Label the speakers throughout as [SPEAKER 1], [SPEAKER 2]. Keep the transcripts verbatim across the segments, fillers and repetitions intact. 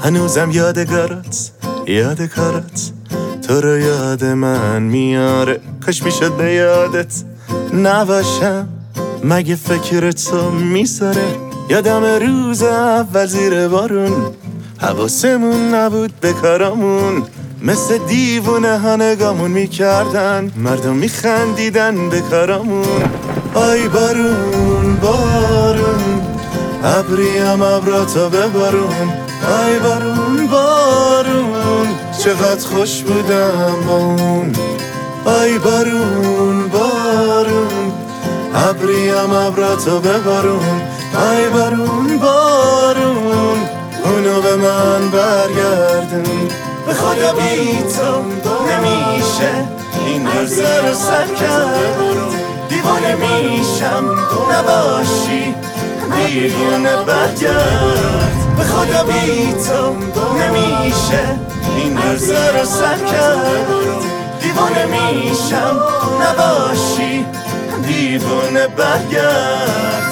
[SPEAKER 1] هنوزم یادگارات یادگارات تو رو یاد من میاره. کاش میشد به یادت نباشم، مگه فکر تو میذاره. یادم روز اول زیر بارون حواسمون نبود به کارامون، مثل دیوونه ها نگامون میکردن، مردم میخندیدن به کارامون. آی بارون بارون ابریم ابراتو ببارون، آی بارون بارون چقدر خوش بودم با اون. آی بارون بارون ابریم ابراتو ببارون، آی بارون بارون اونو به من برگردون. به خدا بی تو نمیشه این روزه رو سر کرد، دیوانه میشم نباشی دیوانه برگرد. به خدا بی تو نمیشه این روزه رو سر کرد، دیوانه میشم نباشی دیوانه برگرد.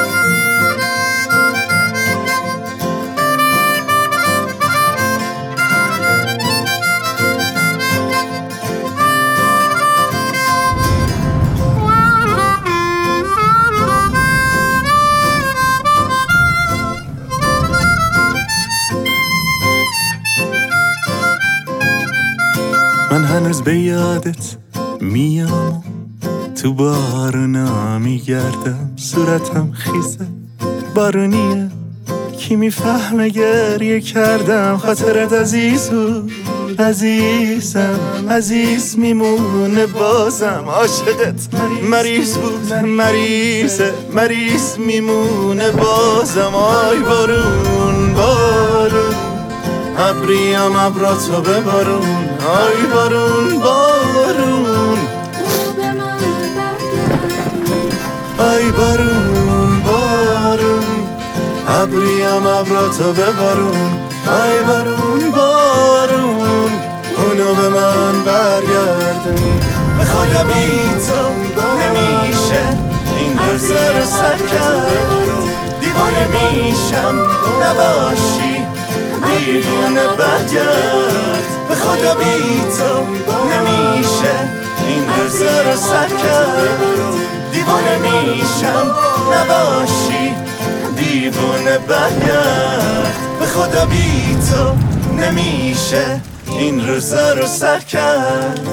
[SPEAKER 1] من هنوز به یادت میام، تو بارونا میگردم، صورتم خیزه بارونیه، کی میفهمه گریه کردم. خاطرت عزیز بود عزیزم، عزیز میمونه بازم. عاشقت مریض بود مریضه، مریض میمونه بازم. آی بارون بارون ابریم ابراتو ببارون، آی بارون بارون آی بارون بارون ابریم ابراتو ببارون، آی بارون بارون اونو به من برگردون. به خدا بی تو نمیشه این روزه رو سر کرد، دیوانه میشم نباشی دیوانه برگرد. به خدا بی تو نمیشه این روزه رو سر کرد، دیوانه میشم نباشی دیوانه برگرد. به خدا بی تو نمیشه این روزه رو سر کرد.